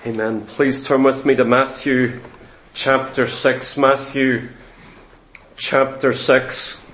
Amen. Please turn with me to Matthew chapter 6. Matthew chapter 6.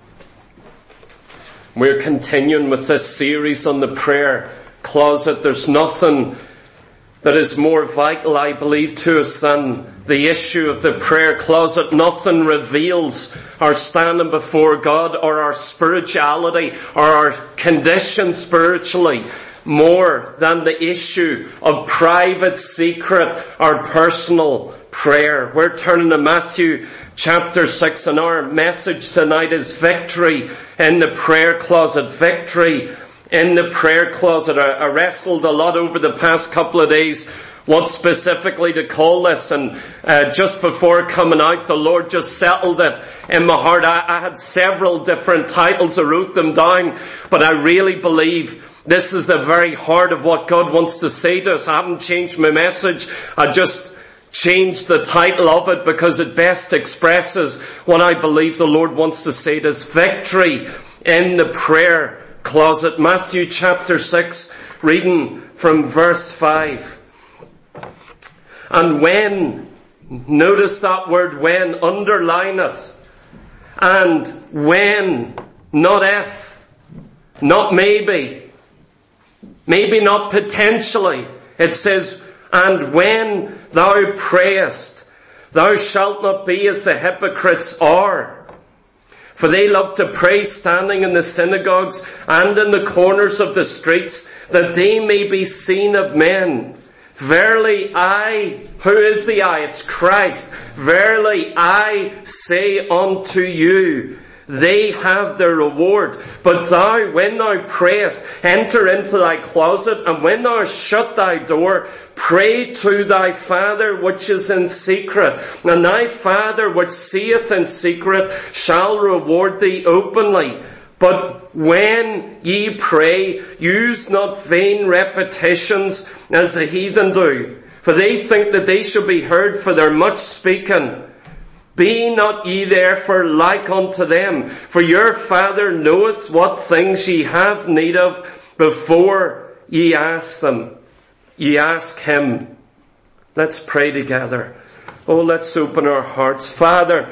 We're continuing with this series on the prayer closet. There's nothing that is more vital, I believe, to us than the issue of the prayer closet. Nothing reveals our standing before God or our spirituality or our condition spiritually more than the issue of private, secret, or personal prayer. We're turning to Matthew chapter 6, and our message tonight is victory in the prayer closet. Victory in the prayer closet. I wrestled a lot over the past couple of days what specifically to call this, and just before coming out, the Lord just settled it in my heart. I had several different titles. I wrote them down, but I really believe this is the very heart of what God wants to say to us. I haven't changed my message. I just changed the title of it because it best expresses what I believe the Lord wants to say to us. Victory in the prayer closet. Matthew chapter 6, reading from verse 5. And when, notice that word when, underline it. And when, not if, not maybe, maybe not potentially. It says, and when thou prayest, thou shalt not be as the hypocrites are. For they love to pray standing in the synagogues and in the corners of the streets, that they may be seen of men. Verily who is the I? It's Christ. Verily I say unto you, they have their reward. But thou, when thou prayest, enter into thy closet, and when thou hast shut thy door, pray to thy Father which is in secret. And thy Father which seeth in secret shall reward thee openly. But when ye pray, use not vain repetitions as the heathen do, for they think that they shall be heard for their much speaking. Be not ye therefore like unto them, for your Father knoweth what things ye have need of before ye ask them. Ye ask Him. Let's pray together. Oh, let's open our hearts. Father,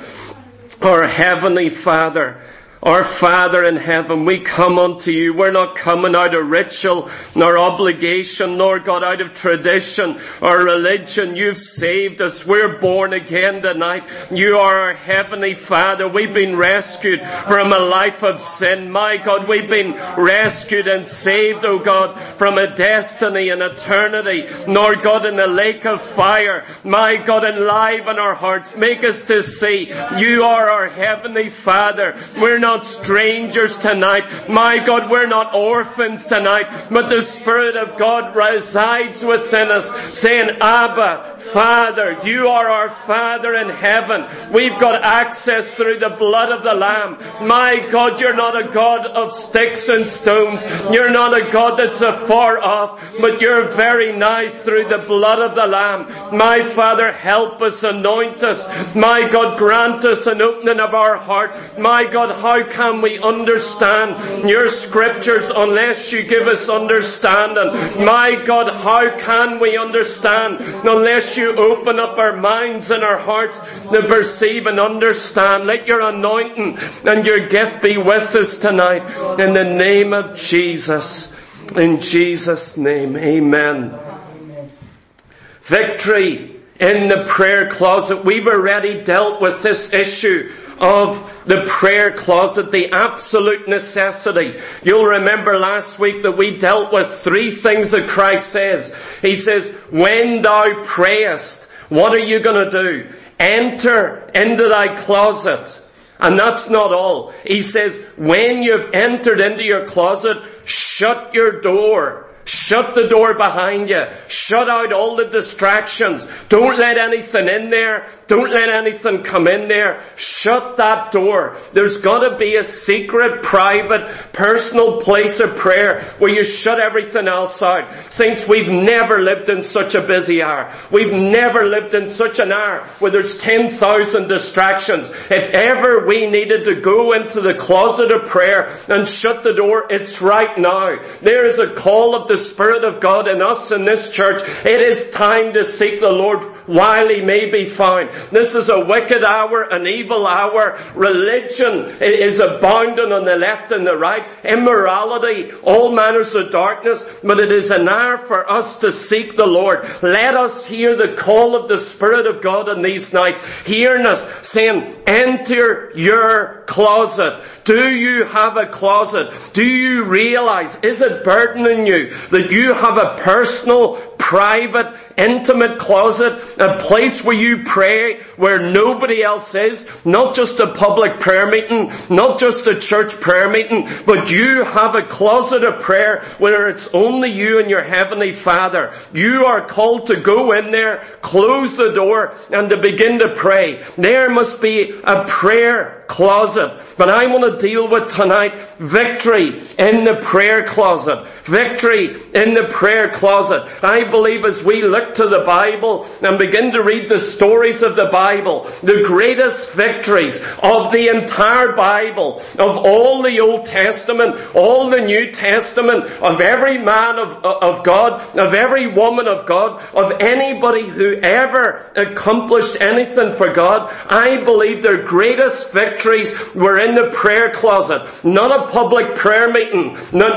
our Heavenly Father, our Father in heaven, we come unto you. We're not coming out of ritual, nor obligation, nor God out of tradition or religion. You've saved us. We're born again tonight. You are our Heavenly Father. We've been rescued from a life of sin. My God, we've been rescued and saved, oh God, from a destiny and eternity. Lord God, in the lake of fire. My God, enliven our hearts. Make us to see you are our Heavenly Father. We're not strangers tonight. My God, we're not orphans tonight, but the Spirit of God resides within us, saying, Abba, Father, you are our Father in heaven. We've got access through the blood of the Lamb. My God, you're not a God of sticks and stones. You're not a God that's afar off, but you're very nigh through the blood of the Lamb. My Father, help us, anoint us. My God, grant us an opening of our heart. My God, how can we understand your scriptures unless you give us understanding? My God, how can we understand unless you open up our minds and our hearts to perceive and understand? Let your anointing and your gift be with us tonight in the name of Jesus. In Jesus' name, amen. Victory in the prayer closet. We've already dealt with this issue of the prayer closet, the absolute necessity. You'll remember last week that we dealt with three things that Christ says. He says, when thou prayest, what are you going to do? Enter into thy closet. And that's not all. He says, when you've entered into your closet, shut your door. Shut the door behind you. Shut out all the distractions. Don't let anything in there. Don't let anything come in there. Shut that door. There's got to be a secret, private, personal place of prayer where you shut everything else out. Saints, we've never lived in such a busy hour. We've never lived in such an hour where there's 10,000 distractions. If ever we needed to go into the closet of prayer and shut the door, it's right now. There is a call of the Spirit of God in us in this church, it is time to seek the Lord while He may be found. This is a wicked hour, an evil hour. Religion is abounding on the left and the right. Immorality, all manners of darkness. But it is an hour for us to seek the Lord. Let us hear the call of the Spirit of God in these nights. Hearing us saying, enter your closet. Do you have a closet? Do you realize, is it burdening you that you have a personal, private, intimate closet, a place where you pray, where nobody else is, not just a public prayer meeting, not just a church prayer meeting, but you have a closet of prayer where it's only you and your Heavenly Father. You are called to go in there, close the door, and to begin to pray. There must be a prayer closet. But I want to deal with tonight victory in the prayer closet. Victory in the prayer closet. I believe as we look to the Bible and begin to read the stories of the Bible, the greatest victories of the entire Bible, of all the Old Testament, all the New Testament, of every man of God, of every woman of God, of anybody who ever accomplished anything for God, I believe their greatest victories were in the prayer closet. Not a public prayer meeting,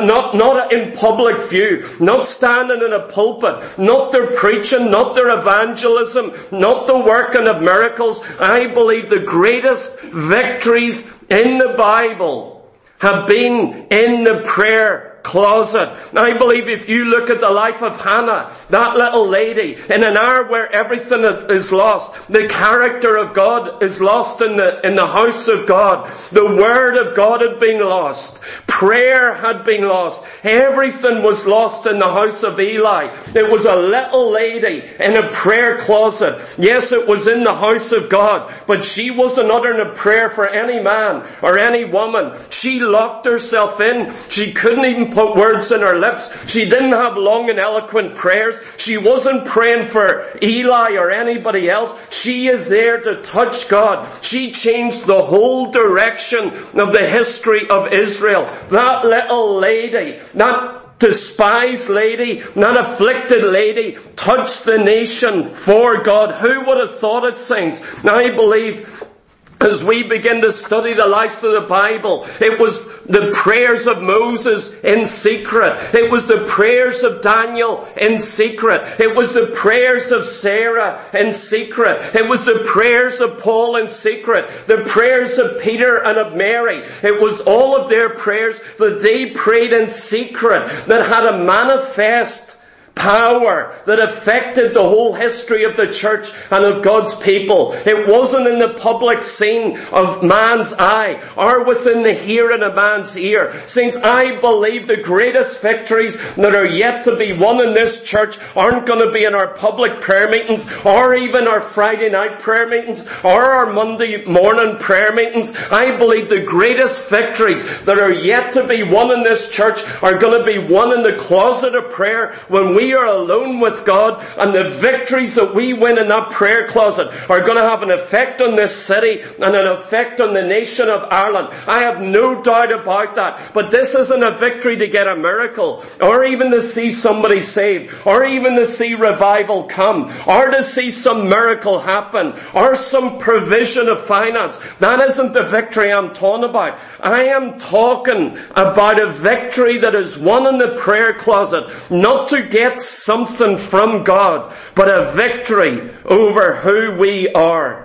not in public view, not standing in a pulpit, not their preaching, not their evangelism, not the working of miracles. I believe the greatest victories in the Bible have been in the prayer closet. I believe if you look at the life of Hannah, that little lady, in an hour where everything is lost, the character of God is lost in the house of God. The Word of God had been lost. Prayer had been lost. Everything was lost in the house of Eli. It was a little lady in a prayer closet. Yes, it was in the house of God, but she wasn't uttering a prayer for any man or any woman. She locked herself in. She couldn't even put words in her lips. She didn't have long and eloquent prayers. She wasn't praying for Eli or anybody else. She is there to touch God. She changed the whole direction of the history of Israel. That little lady, that despised lady, that afflicted lady, touched the nation for God. Who would have thought it, saints? I believe as we begin to study the lives of the Bible, it was the prayers of Moses in secret. It was the prayers of Daniel in secret. It was the prayers of Sarah in secret. It was the prayers of Paul in secret. The prayers of Peter and of Mary. It was all of their prayers that they prayed in secret that had a manifest power that affected the whole history of the church and of God's people. It wasn't in the public scene of man's eye or within the hearing of man's ear. Saints, I believe the greatest victories that are yet to be won in this church aren't going to be in our public prayer meetings or even our Friday night prayer meetings or our Monday morning prayer meetings. I believe the greatest victories that are yet to be won in this church are going to be won in the closet of prayer when we are alone with God, and the victories that we win in that prayer closet are going to have an effect on this city and an effect on the nation of Ireland. I have no doubt about that. But this isn't a victory to get a miracle, or even to see somebody saved, or even to see revival come, or to see some miracle happen, or some provision of finance. That isn't the victory I'm talking about. I am talking about a victory that is won in the prayer closet, not to get something from God, but a victory over who we are.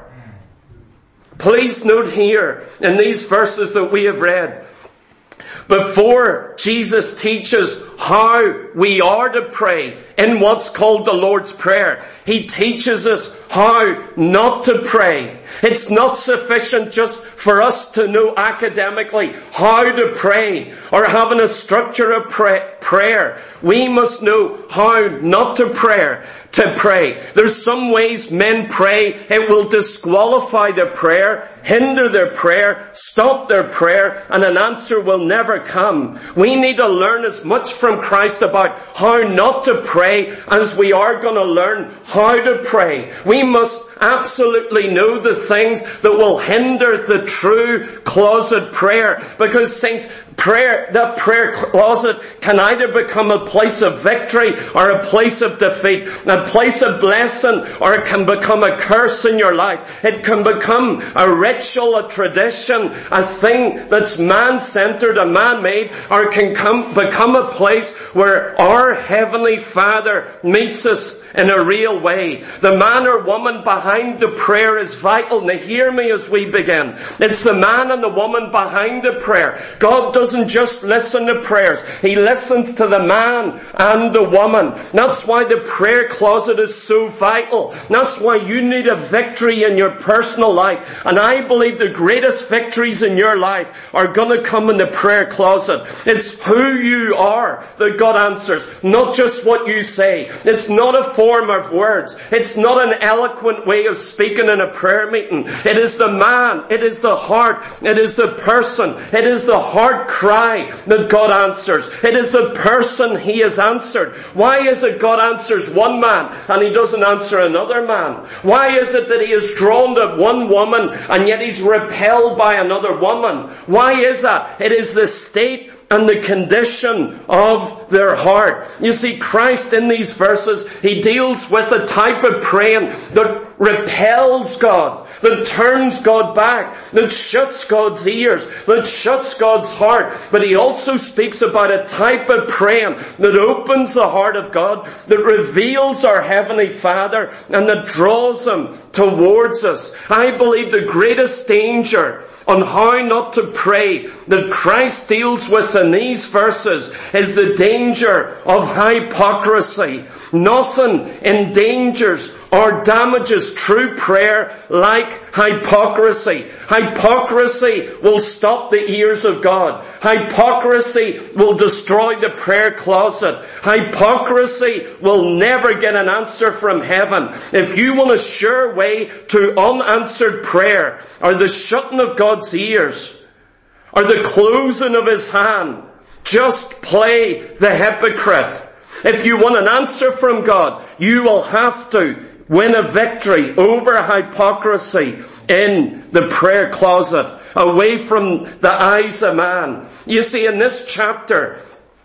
Please note here in these verses that we have read, before Jesus teaches how we are to pray in what's called the Lord's Prayer, He teaches us how not to pray. It's not sufficient just for us to know academically how to pray or having a structure of prayer. We must know how not to pray. There's some ways men pray. It will disqualify their prayer, hinder their prayer, stop their prayer, and an answer will never come. We need to learn as much from Christ about how not to pray as we are going to learn how to pray. We must absolutely know the things that will hinder the true closet prayer. Because, saints, The prayer closet can either become a place of victory or a place of defeat, a place of blessing, or it can become a curse in your life. It can become a ritual, a tradition, a thing that's man-centered and man-made, or it can become a place where our Heavenly Father meets us in a real way. The man or woman behind the prayer is vital. Now hear me as we begin. It's the man and the woman behind the prayer. God doesn't just listen to prayers. He listens to the man and the woman. That's why the prayer closet is so vital. That's why you need a victory in your personal life. And I believe the greatest victories in your life are going to come in the prayer closet. It's who you are that God answers, not just what you say. It's not a form of words. It's not an eloquent way of speaking in a prayer meeting. It is the man, it is the heart, it is the person, it is the heart cry that God answers. It is the person He has answered. Why is it God answers one man and He doesn't answer another man? Why is it that He is drawn to one woman and yet He's repelled by another woman? Why is that? It is the state and the condition of their heart. You see, Christ in these verses, He deals with a type of praying that repels God, that turns God back, that shuts God's ears, that shuts God's heart. But He also speaks about a type of praying that opens the heart of God, that reveals our Heavenly Father, and that draws Him towards us. I believe the greatest danger on how not to pray that Christ deals with in these verses is the danger of hypocrisy. Nothing endangers or damages true prayer like hypocrisy. Hypocrisy will stop the ears of God. Hypocrisy will destroy the prayer closet. Hypocrisy will never get an answer from heaven. If you want a sure way to unanswered prayer, or the shutting of God's ears, or the closing of His hand, just play the hypocrite. If you want an answer from God, you will have to win a victory over hypocrisy in the prayer closet, away from the eyes of man. You see, in this chapter,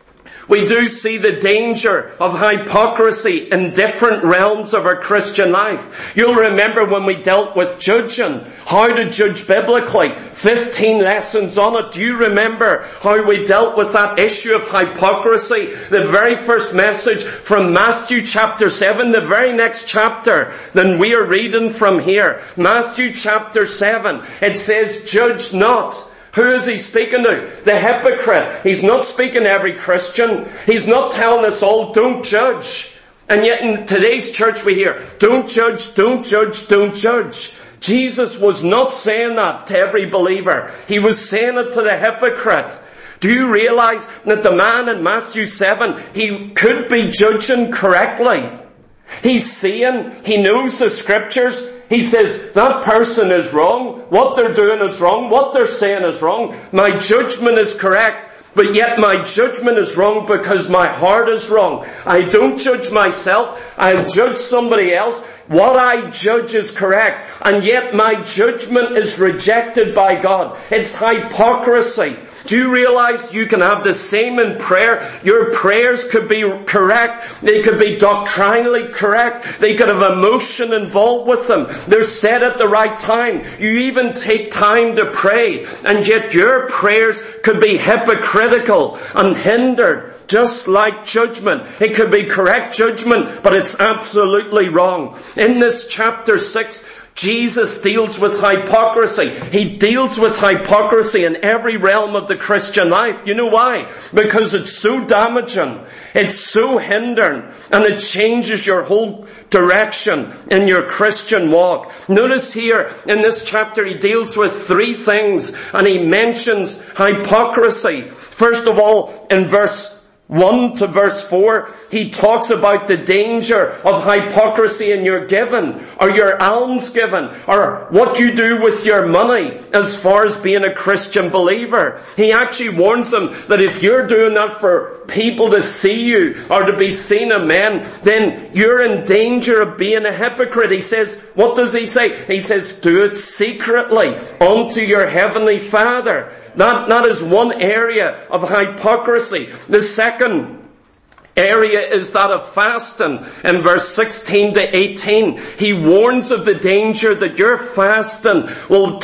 we do see the danger of hypocrisy in different realms of our Christian life. You'll remember when we dealt with judging, how to judge biblically, 15 lessons on it. Do you remember how we dealt with that issue of hypocrisy? The very first message from Matthew chapter 7, the very next chapter than we are reading from here. Matthew chapter 7, it says, "Judge not." Who is He speaking to? The hypocrite. He's not speaking to every Christian. He's not telling us all, don't judge. And yet in today's church we hear, don't judge, don't judge, don't judge. Jesus was not saying that to every believer. He was saying it to the hypocrite. Do you realize that the man in Matthew 7, he could be judging correctly? He's seeing, he knows the scriptures. He says, that person is wrong. What they're doing is wrong. What they're saying is wrong. My judgment is correct. But yet my judgment is wrong because my heart is wrong. I don't judge myself. I judge somebody else. What I judge is correct. And yet my judgment is rejected by God. It's hypocrisy. Do you realize you can have the same in prayer? Your prayers could be correct. They could be doctrinally correct. They could have emotion involved with them. They're said at the right time. You even take time to pray. And yet your prayers could be hypocritical and hindered, just like judgment. It could be correct judgment, but it's absolutely wrong. In this chapter 6, Jesus deals with hypocrisy. He deals with hypocrisy in every realm of the Christian life. You know why? Because it's so damaging. It's so hindering. And it changes your whole direction in your Christian walk. Notice here in this chapter he deals with three things. And he mentions hypocrisy. First of all, in verse 1 to verse 4, he talks about the danger of hypocrisy in your giving, or your almsgiving, or what you do with your money as far as being a Christian believer. He actually warns them that if you're doing that for people to see you, or to be seen of men, then you're in danger of being a hypocrite. He says, what does he say? He says, do it secretly unto your Heavenly Father. That is one area of hypocrisy. The second area is that of fasting. In verse 16 to 18, he warns of the danger that your fasting will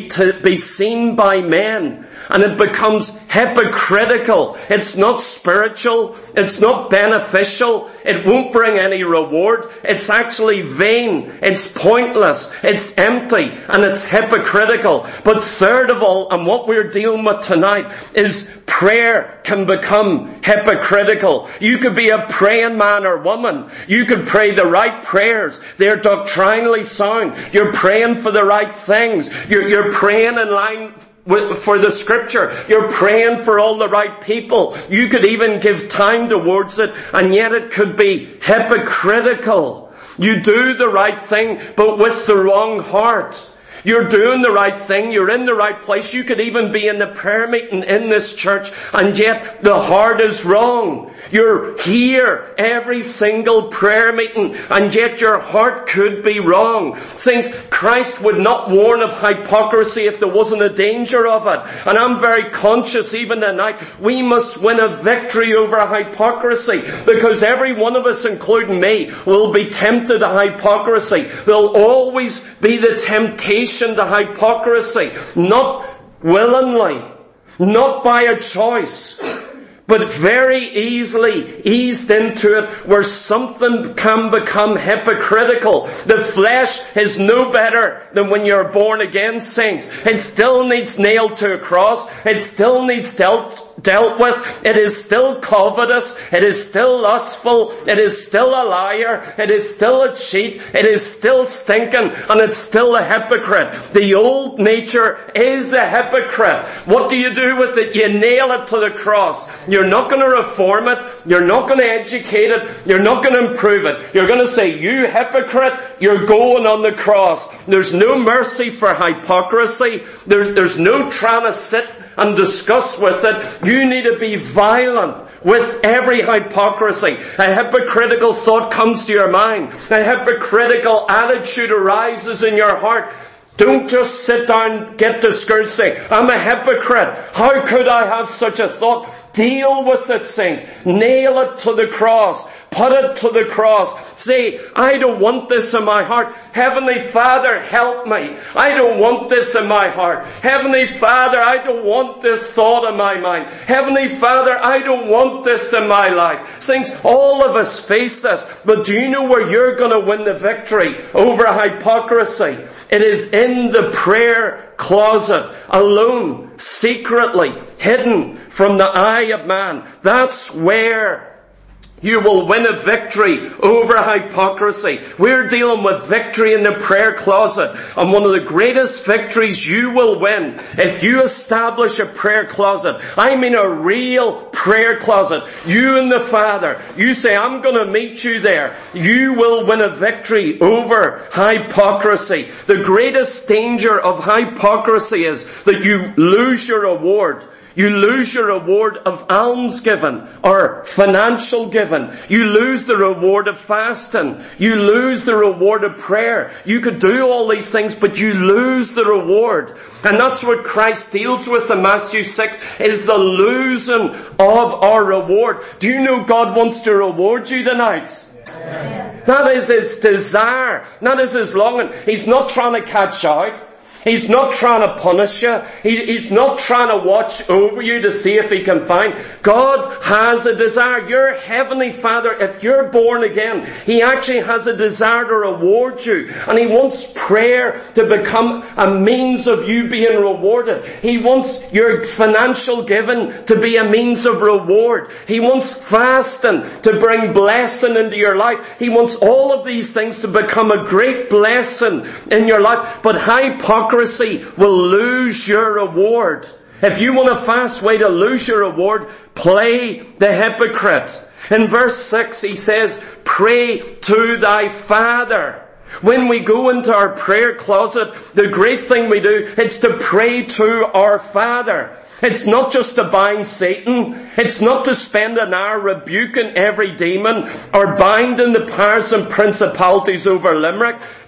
be seen by men, and it becomes hypocritical. It's not spiritual. It's not beneficial. It won't bring any reward. It's actually vain. It's pointless. It's empty, and it's hypocritical. But third of all, and what we're dealing with tonight, is prayer can become hypocritical. You could be a praying man or woman. You could pray the right prayers. They're doctrinally sound. You're praying for the right things. You're praying in line for the scripture. You're praying for all the right people. You could even give time towards it, and yet it could be hypocritical. You do the right thing, but with the wrong heart. You're doing the right thing. You're in the right place. You could even be in the prayer meeting in this church, and yet the heart is wrong. You're here every single prayer meeting, and yet your heart could be wrong. Saints, Christ would not warn of hypocrisy if there wasn't a danger of it. And I'm very conscious even tonight, we must win a victory over hypocrisy, because every one of us, including me, will be tempted to hypocrisy. There'll always be the temptation to hypocrisy, not willingly, not by a choice, but very easily eased into it, where something can become hypocritical. The flesh is no better than when you're born again, saints. It still needs nailed to a cross. It still needs dealt with. It is still covetous. It is still lustful. It is still a liar. It is still a cheat. It is still stinking, and it's still a hypocrite. The old nature is a hypocrite. What do you do with it? You nail it to the cross. You're not going to reform it. You're not going to educate it. You're not going to improve it. You're going to say, you hypocrite, you're going on the cross. There's no mercy for hypocrisy. There's no trying to sit and discuss with it. You need to be violent with every hypocrisy. A hypocritical thought comes to your mind. A hypocritical attitude arises in your heart. Don't just sit down, get discouraged, say, I'm a hypocrite. How could I have such a thought? Deal with it, saints. Nail it to the cross. Put it to the cross. Say, I don't want this in my heart. Heavenly Father, help me. I don't want this in my heart. Heavenly Father, I don't want this thought in my mind. Heavenly Father, I don't want this in my life. Saints, all of us face this. But do you know where you're going to win the victory over hypocrisy? It is in the prayer closet, alone, secretly, hidden from the eye of man. That's where you will win a victory over hypocrisy. We're dealing with victory in the prayer closet. And one of the greatest victories you will win if you establish a prayer closet, I mean a real prayer closet, you and the Father, you say, I'm going to meet you there. You will win a victory over hypocrisy. The greatest danger of hypocrisy is that you lose your reward. You lose your reward of almsgiving or financial giving. You lose the reward of fasting. You lose the reward of prayer. You could do all these things, but you lose the reward. And that's what Christ deals with in Matthew 6, is the losing of our reward. Do you know God wants to reward you tonight? Yeah. That is His desire. That is His longing. He's not trying to catch out. He's not trying to punish you. He's not trying to watch over you to see if He can find. God has a desire. Your Heavenly Father, if you're born again, He actually has a desire to reward you. And He wants prayer to become a means of you being rewarded. He wants your financial giving to be a means of reward. He wants fasting to bring blessing into your life. He wants all of these things to become a great blessing in your life. But hypocrisy will lose your reward. If you want a fast way to lose your reward, play the hypocrite. In verse 6 he says, pray to thy Father. When we go into our prayer closet, the great thing we do, it's to pray to our Father. It's not just to bind Satan. It's not to spend an hour rebuking every demon or binding the powers and principalities over Limerick.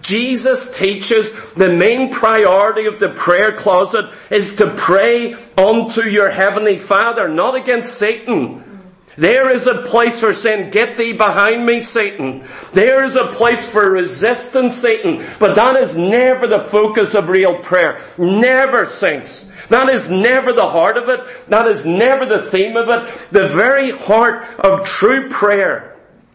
Jesus teaches the main priority of the prayer closet is to pray unto your Heavenly Father, not against Satan. There is a place for saying, get thee behind me, Satan. There is a place for resisting Satan. But that is never the focus of real prayer. Never, saints. That is never the heart of it. That is never the theme of it. The very heart of true prayer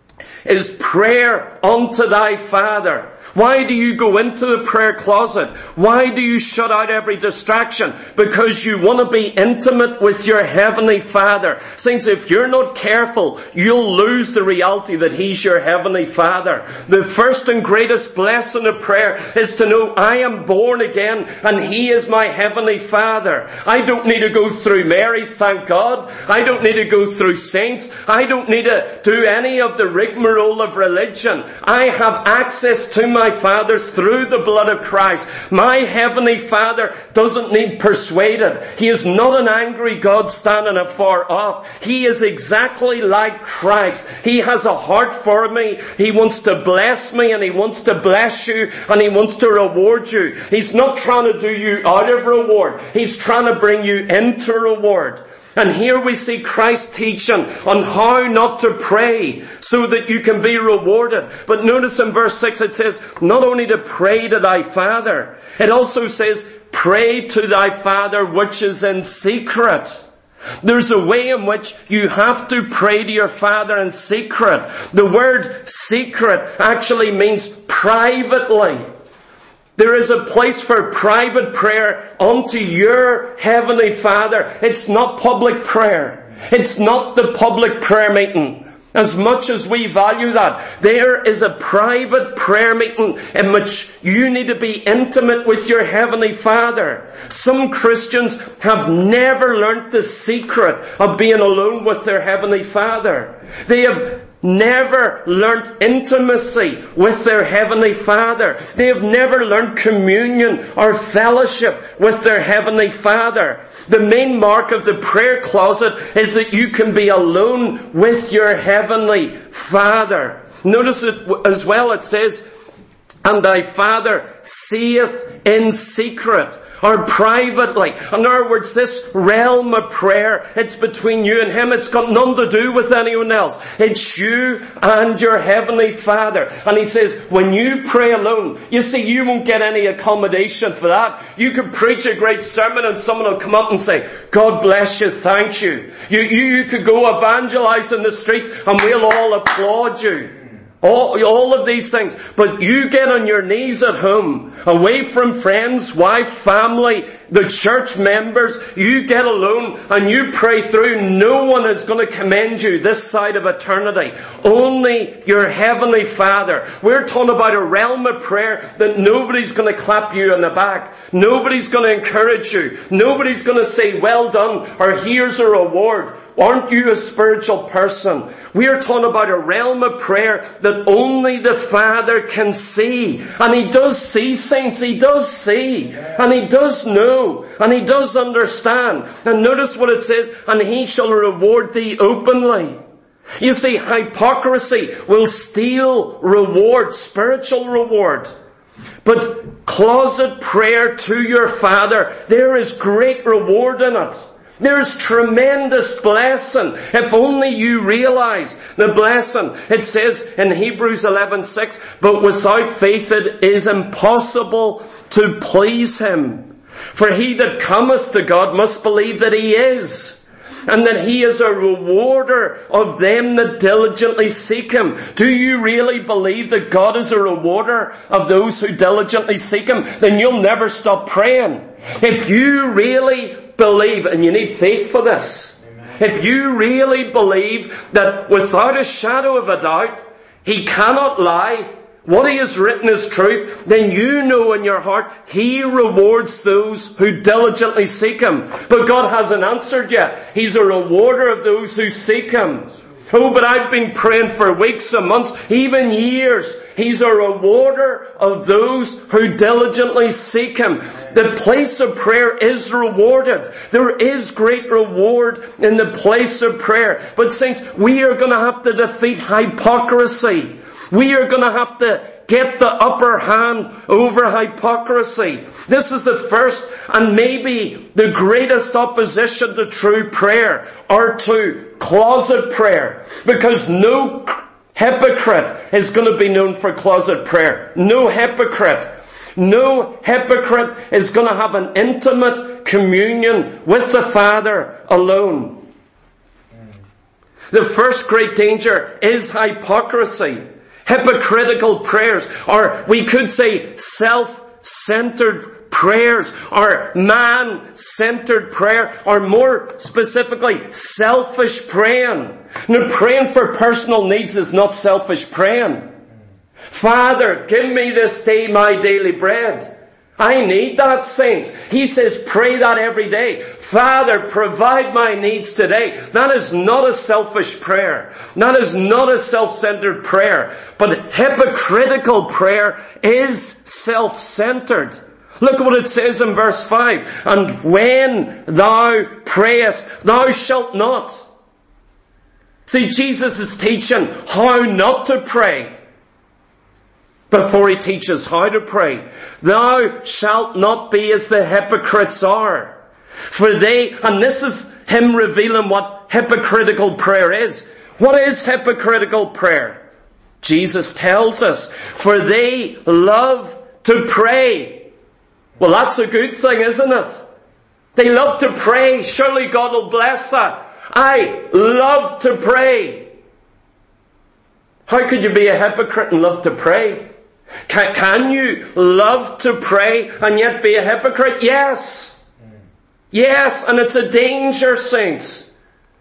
is prayer unto thy Father. Why do you go into the prayer closet? Why do you shut out every distraction? Because you want to be intimate with your Heavenly Father. Saints, if you're not careful, you'll lose the reality that He's your Heavenly Father. The first and greatest blessing of prayer is to know I am born again and He is my Heavenly Father. I don't need to go through Mary, thank God. I don't need to go through saints. I don't need to do any of the rigmarole of religion. I have access to my Father through the blood of Christ. My Heavenly Father doesn't need persuaded. He is not an angry God standing afar off. He is exactly like Christ. He has a heart for me. He wants to bless me and He wants to bless you and He wants to reward you. He's not trying to do you out of reward. He's trying to bring you into reward. And here we see Christ teaching on how not to pray so that you can be rewarded. But notice in verse 6 it says, not only to pray to thy Father, it also says, pray to thy Father which is in secret. There's a way in which you have to pray to your Father in secret. The word secret actually means privately. There is a place for private prayer unto your Heavenly Father. It's not public prayer. It's not the public prayer meeting. As much as we value that, there is a private prayer meeting in which you need to be intimate with your Heavenly Father. Some Christians have never learnt the secret of being alone with their Heavenly Father. They have never learnt intimacy with their Heavenly Father. They have never learnt communion or fellowship with their Heavenly Father. The main mark of the prayer closet is that you can be alone with your Heavenly Father. Notice it as well, it says, and thy Father seeth in secret, or privately. In other words, this realm of prayer, it's between you and Him. It's got nothing to do with anyone else. It's you and your Heavenly Father. And He says, when you pray alone, you see, you won't get any accommodation for that. You could preach a great sermon and someone will come up and say, God bless you, thank you. You could go evangelize in the streets and we'll all applaud you. All of these things. But you get on your knees at home, away from friends, wife, family, the church members. You get alone and you pray through. No one is going to commend you this side of eternity. Only your Heavenly Father. We're talking about a realm of prayer that nobody's going to clap you on the back. Nobody's going to encourage you. Nobody's going to say, well done, or here's a reward. Aren't you a spiritual person? We are talking about a realm of prayer that only the Father can see. And He does see, saints. He does see. And He does know. And He does understand. And notice what it says, and He shall reward thee openly. You see, hypocrisy will steal reward, spiritual reward. But closet prayer to your Father, there is great reward in it. There's tremendous blessing. If only you realize the blessing. It says in Hebrews 11:6, but without faith it is impossible to please Him. For he that cometh to God must believe that He is, and that He is a rewarder of them that diligently seek Him. Do you really believe that God is a rewarder of those who diligently seek Him? Then you'll never stop praying. If you really believe, and you need faith for this. Amen. If you really believe that without a shadow of a doubt, He cannot lie, what He has written is truth, then you know in your heart He rewards those who diligently seek Him. But God hasn't answered yet. He's a rewarder of those who seek Him. Oh, but I've been praying for weeks and months, even years. He's a rewarder of those who diligently seek Him. The place of prayer is rewarded. There is great reward in the place of prayer. But saints, we are going to have to defeat hypocrisy. We are going to have to get the upper hand over hypocrisy. This is the first and maybe the greatest opposition to true prayer, or to closet prayer. Because no hypocrite is going to be known for closet prayer. No hypocrite. No hypocrite is going to have an intimate communion with the Father alone. The first great danger is hypocrisy. Hypocritical prayers, or we could say self-centered prayers, or man-centered prayer, or more specifically, selfish praying. Now, praying for personal needs is not selfish praying. Father, give me this day my daily bread. I need that, saints. He says, pray that every day. Father, provide my needs today. That is not a selfish prayer. That is not a self-centered prayer. But hypocritical prayer is self-centered. Look what it says in verse 5. And when thou prayest, thou shalt not. See, Jesus is teaching how not to pray before he teaches how to pray. Thou shalt not be as the hypocrites are. For they, and this is him revealing what hypocritical prayer is. What is hypocritical prayer? Jesus tells us, for they love to pray. Well, that's a good thing, isn't it? They love to pray. Surely God will bless that. I love to pray. How could you be a hypocrite and love to pray? Can you love to pray and yet be a hypocrite? Yes. Yes, and it's a danger, saints.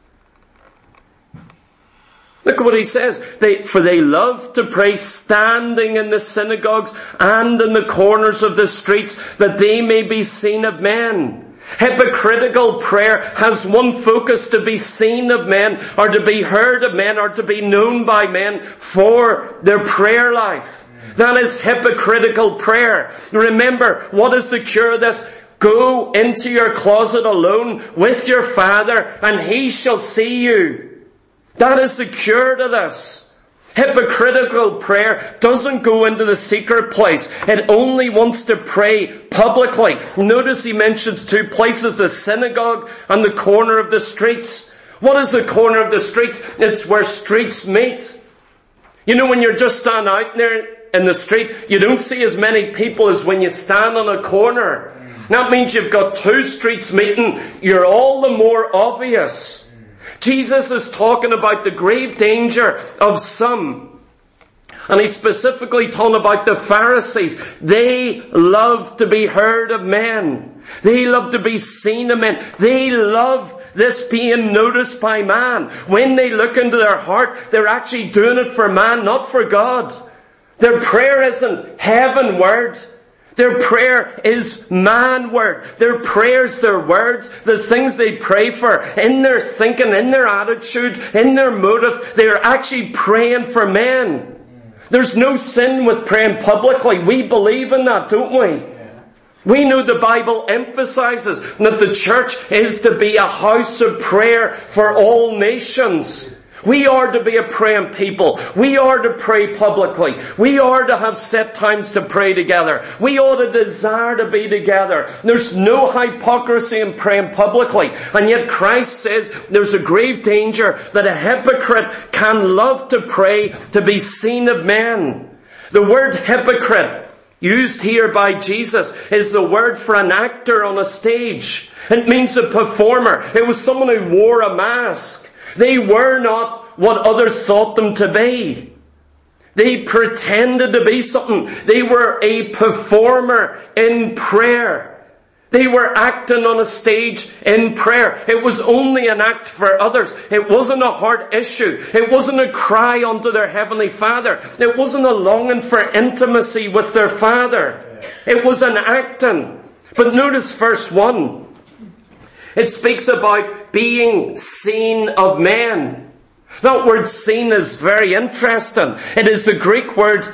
Look at what he says. For they love to pray standing in the synagogues and in the corners of the streets, that they may be seen of men. Hypocritical prayer has one focus: to be seen of men, or to be heard of men, or to be known by men for their prayer life. That is hypocritical prayer. Remember, what is the cure of this? Go into your closet alone with your Father, and He shall see you. That is the cure to this. Hypocritical prayer doesn't go into the secret place. It only wants to pray publicly. Notice he mentions two places: the synagogue and the corner of the streets. What is the corner of the streets? It's where streets meet. You know, when you're just standing out there in the street, you don't see as many people as when you stand on a corner. That means you've got two streets meeting. You're all the more obvious. Jesus is talking about the grave danger of some. And he's specifically talking about the Pharisees. They love to be heard of men. They love to be seen of men. They love this being noticed by man. When they look into their heart, they're actually doing it for man, not for God. Their prayer isn't heavenward. Their prayer is manward. Their prayers, their words, the things they pray for, in their thinking, in their attitude, in their motive, they are actually praying for men. There's no sin with praying publicly. We believe in that, don't we? We know the Bible emphasizes that the church is to be a house of prayer for all nations. We are to be a praying people. We are to pray publicly. We are to have set times to pray together. We ought to desire to be together. There's no hypocrisy in praying publicly. And yet Christ says there's a grave danger that a hypocrite can love to pray to be seen of men. The word hypocrite used here by Jesus is the word for an actor on a stage. It means a performer. It was someone who wore a mask. They were not what others thought them to be. They pretended to be something. They were a performer in prayer. They were acting on a stage in prayer. It was only an act for others. It wasn't a heart issue. It wasn't a cry unto their Heavenly Father. It wasn't a longing for intimacy with their Father. It was an acting. But notice verse 1. It speaks about being seen of men. That word seen is very interesting. It is the Greek word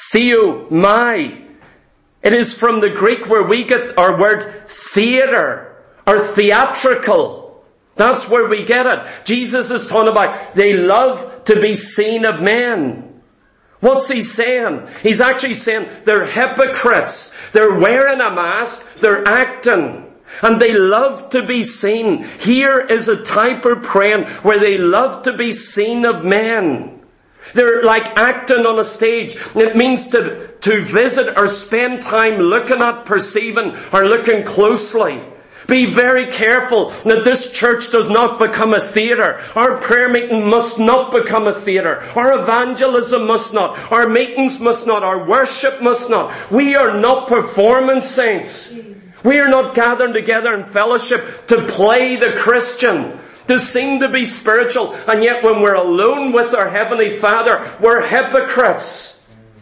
theomai. It is from the Greek where we get our word theater or theatrical. That's where we get it. Jesus is talking about they love to be seen of men. What's he saying? He's actually saying they're hypocrites. They're wearing a mask. They're acting. And they love to be seen. Here is a type of praying where they love to be seen of men. They're like acting on a stage. It means to visit or spend time looking at, perceiving, or looking closely. Be very careful that this church does not become a theatre. Our prayer meeting must not become a theatre. Our evangelism must not. Our meetings must not. Our worship must not. We are not performance saints. We are not gathering together in fellowship to play the Christian, to seem to be spiritual, and yet when we're alone with our Heavenly Father, we're hypocrites.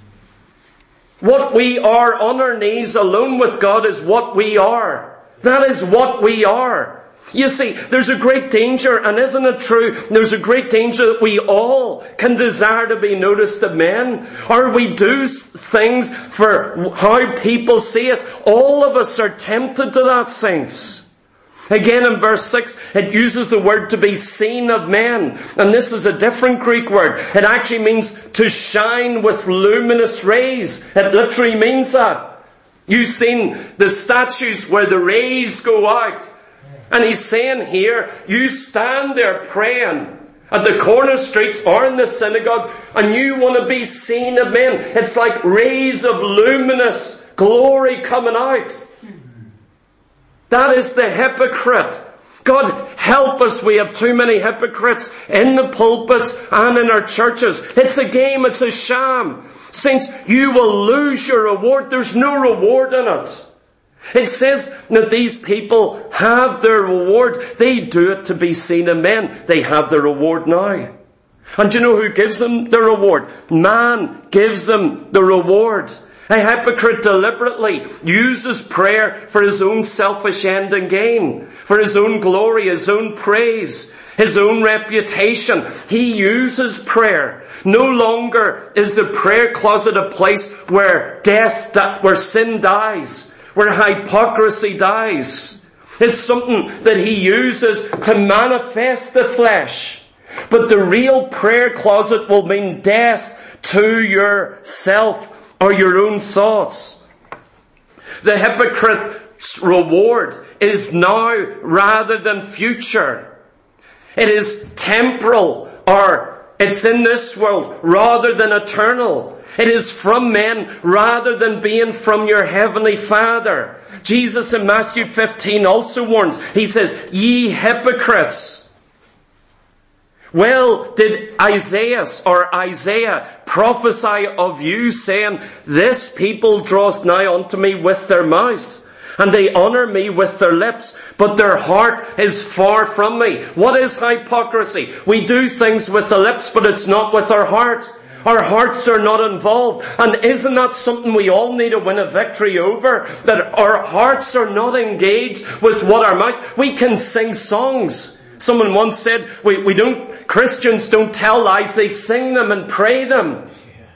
What we are on our knees alone with God is what we are. That is what we are. You see, there's a great danger, and isn't it true, there's a great danger that we all can desire to be noticed of men, or we do things for how people see us. All of us are tempted to that, saints. Again in verse 6, it uses the word to be seen of men, and this is a different Greek word. It actually means to shine with luminous rays. It literally means that. You've seen the statues where the rays go out. And he's saying here, you stand there praying at the corner streets or in the synagogue, and you want to be seen of men. It's like rays of luminous glory coming out. That is the hypocrite. God help us, we have too many hypocrites in the pulpits and in our churches. It's a game, it's a sham. Saints, you will lose your reward. There's no reward in it. It says that these people have their reward. They do it to be seen of men. They have their reward now. And do you know who gives them the reward? Man gives them the reward. A hypocrite deliberately uses prayer for his own selfish end and gain, for his own glory, his own praise, his own reputation. He uses prayer. No longer is the prayer closet a place where where sin dies, where hypocrisy dies. It's something that he uses to manifest the flesh. But the real prayer closet will mean death to yourself or your own thoughts. The hypocrite's reward is now rather than future. It is temporal, or it's in this world rather than eternal. It is from men rather than being from your Heavenly Father. Jesus in Matthew 15 also warns. He says, ye hypocrites. Well, did Isaiah prophesy of you, saying, this people draweth nigh unto me with their mouth, and they honour me with their lips, but their heart is far from me. What is hypocrisy? We do things with the lips, but it's not with our heart. Our hearts are not involved. And isn't that something we all need to win a victory over? That our hearts are not engaged with what our mouth. We can sing songs. Someone once said, Christians don't tell lies, they sing them and pray them.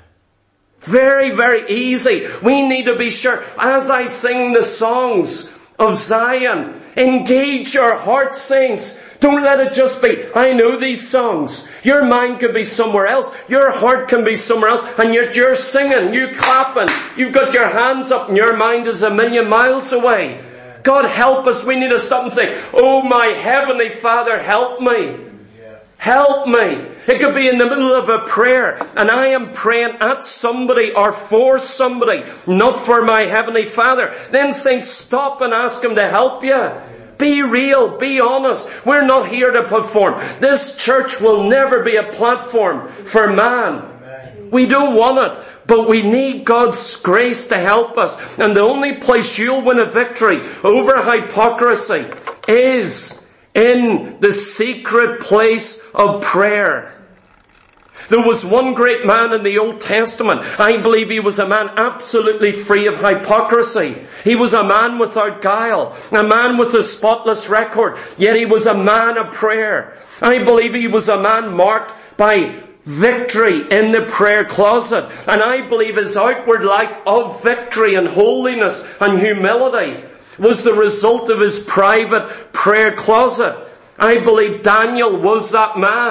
Very, very easy. We need to be sure, as I sing the songs of Zion, engage your heart, saints. Don't let it just be, I know these songs. Your mind could be somewhere else. Your heart can be somewhere else. And yet you're singing, you're clapping. You've got your hands up and your mind is a million miles away. God help us. We need to stop and say, oh my Heavenly Father, help me. Help me. It could be in the middle of a prayer and I am praying at somebody or for somebody, not for my Heavenly Father. Then say, stop and ask Him to help you. Be real, be honest. We're not here to perform. This church will never be a platform for man. We don't want it, but we need God's grace to help us. And the only place you'll win a victory over hypocrisy is in the secret place of prayer. There was one great man in the Old Testament. I believe he was a man absolutely free of hypocrisy. He was a man without guile, a man with a spotless record, yet he was a man of prayer. I believe he was a man marked by victory in the prayer closet. And I believe his outward life of victory and holiness and humility was the result of his private prayer closet. I believe Daniel was that man.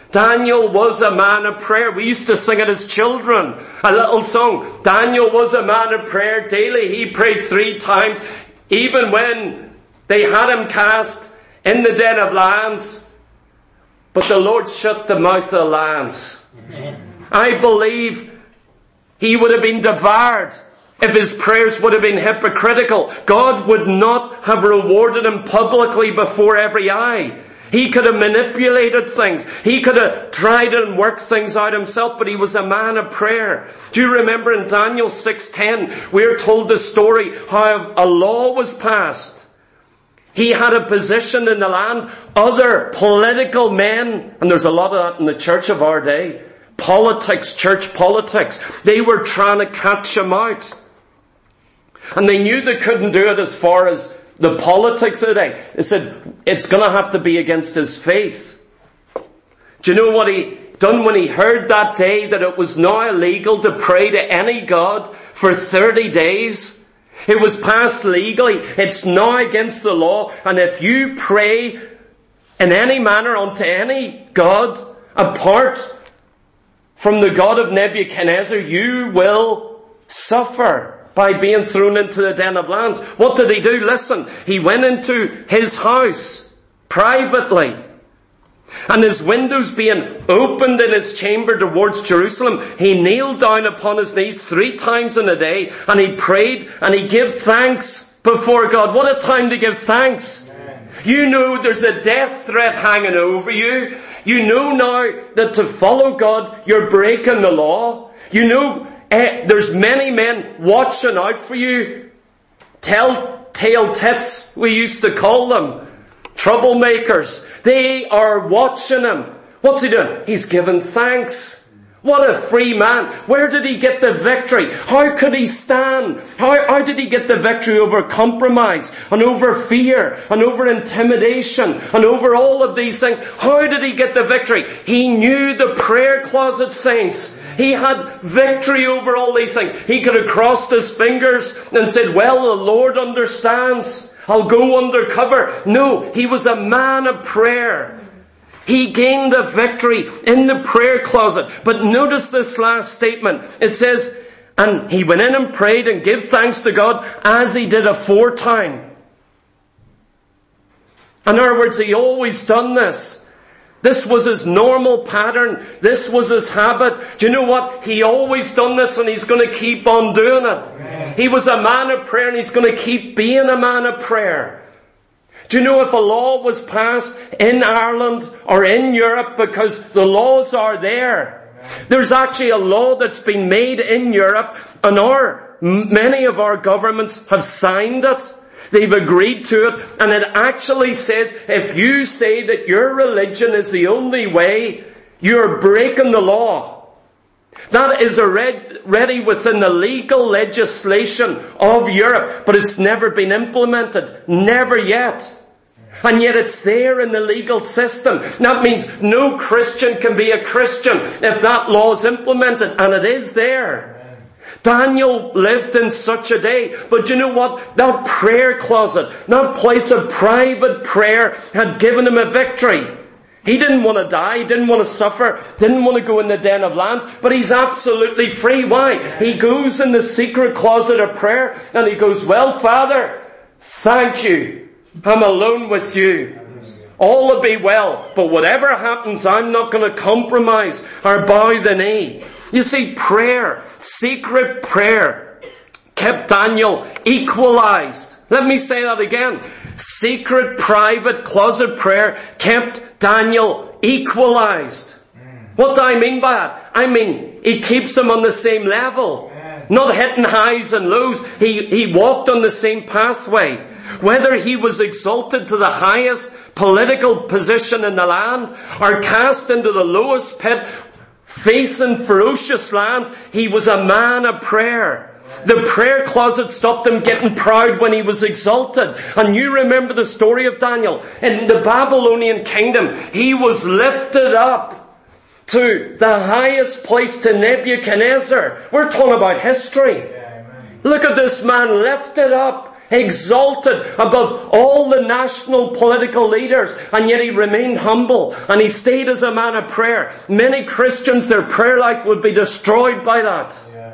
Daniel was a man of prayer. We used to sing it as children. A little song. Daniel was a man of prayer daily. He prayed 3 times. Even when they had him cast in the den of lions. But the Lord shut the mouth of the lions. Amen. I believe he would have been devoured if his prayers would have been hypocritical. God would not have rewarded him publicly before every eye. He could have manipulated things. He could have tried and worked things out himself, but he was a man of prayer. Do you remember in Daniel 6:10, we're told the story how a law was passed. He had a position in the land. Other political men, and there's a lot of that in the church of our day, politics, church politics, they were trying to catch him out. And they knew they couldn't do it as far as the politics of the day. They said, it's going to have to be against his faith. Do you know what he done when he heard that day that it was now illegal to pray to any God for 30 days? It was passed legally. It's now against the law. And if you pray in any manner unto any God apart from the God of Nebuchadnezzar, you will suffer by being thrown into the den of lions. What did he do? Listen, he went into his house privately, and his windows being opened in his chamber towards Jerusalem, he kneeled down upon his knees 3 times in a day, and he prayed and he gave thanks before God. What a time to give thanks. Amen. You know there's a death threat hanging over you. You know now that to follow God, you're breaking the law. You know there's many men watching out for you. Telltale tits, we used to call them. Troublemakers. They are watching him. What's he doing? He's giving thanks. What a free man. Where did he get the victory? How could he stand? How did he get the victory over compromise and over fear and over intimidation and over all of these things? How did he get the victory? He knew the prayer closet, saints. He had victory over all these things. He could have crossed his fingers and said, well, the Lord understands. I'll go undercover. No, he was a man of prayer. He gained a victory in the prayer closet. But notice this last statement. It says, and he went in and prayed and gave thanks to God as he did aforetime. In other words, he always done this. This was his normal pattern. This was his habit. Do you know what? He always done this, and he's going to keep on doing it. Amen. He was a man of prayer, and he's going to keep being a man of prayer. Do you know if a law was passed in Ireland or in Europe, because the laws are there? There's actually a law that's been made in Europe, and many of our governments have signed it. They've agreed to it, and it actually says if you say that your religion is the only way, you're breaking the law. That is already within the legal legislation of Europe, but it's never been implemented. Never yet. And yet it's there in the legal system. That means no Christian can be a Christian if that law is implemented, and it is there. Daniel lived in such a day. But you know what? That prayer closet, that place of private prayer had given him a victory. He didn't want to die, he didn't want to suffer, didn't want to go in the den of lions, but he's absolutely free. Why? He goes in the secret closet of prayer and he goes, well, Father, thank you. I'm alone with you. All will be well, but whatever happens, I'm not going to compromise or bow the knee. You see, prayer, secret prayer, kept Daniel equalized. Let me say that again. Secret, private, closet prayer kept Daniel equalized. What do I mean by that? I mean, it keeps him on the same level. Not hitting highs and lows. He walked on the same pathway. Whether he was exalted to the highest political position in the land or cast into the lowest pit, facing ferocious lands, he was a man of prayer. The prayer closet stopped him getting proud when he was exalted. And you remember the story of Daniel. In the Babylonian kingdom, he was lifted up to the highest place, to Nebuchadnezzar. We're talking about history. Look at this man lifted up exalted above all the national political leaders, and yet he remained humble and he stayed as a man of prayer. Many Christians, their prayer life would be destroyed by that. Yeah.